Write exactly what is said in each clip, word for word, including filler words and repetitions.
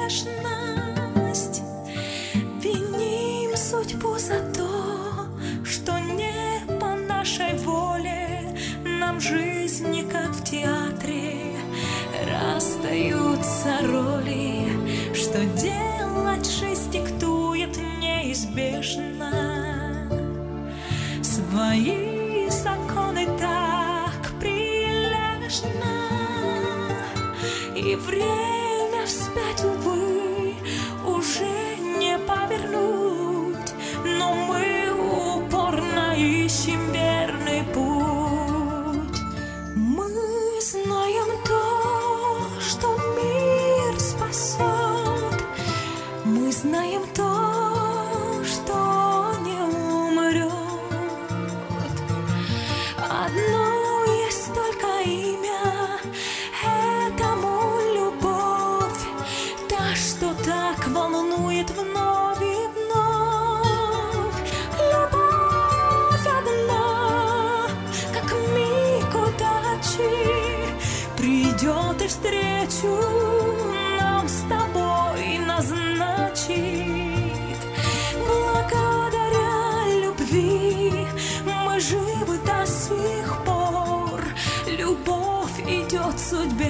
прилежность. Виним судьбу за то, что не по нашей воле нам жизни, как в театре, расстаются роли. Что делать, жизнь диктует неизбежно свои законы так прилежно. И время вспять, увы, уже не повернуть, но мы упорно ищем верный путь. Мы знаем то, что мир спасет, мы знаем то, что не умрет. Одно есть только имя этому — любовь, та, что так волнует вновь и вновь. Любовь одна, как миг удачи, придет и встречу нам с тобой назначит. Благодаря любви мы живы до сих пор. Любовь идет судьбе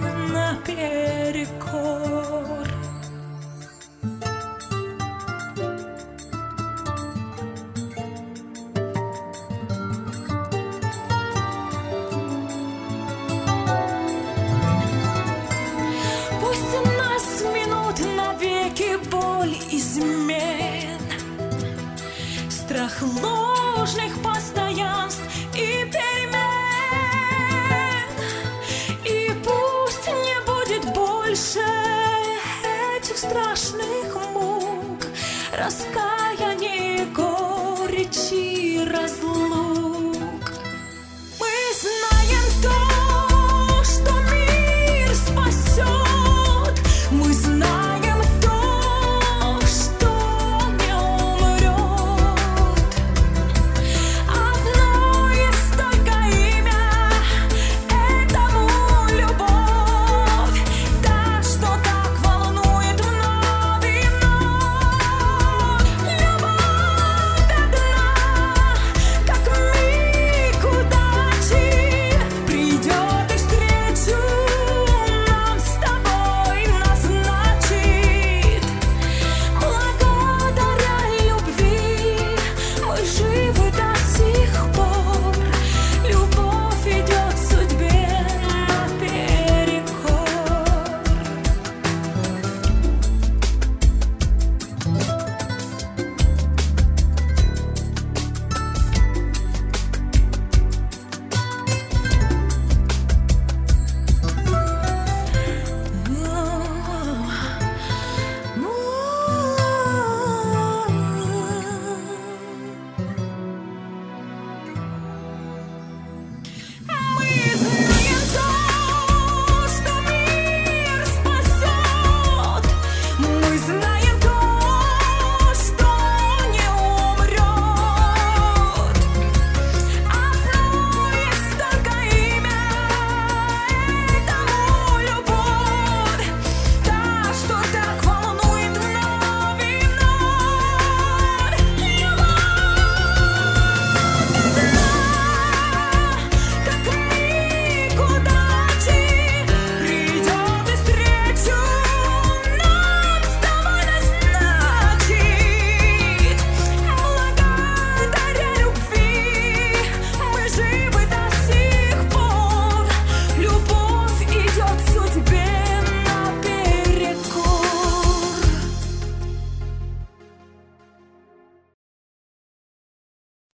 наперекор. Пусть нас минут навеки боль измен, страх ложных постоянств и перемен. И пусть не будет больше этих страшных мук, раскаяний, горечи, разлук.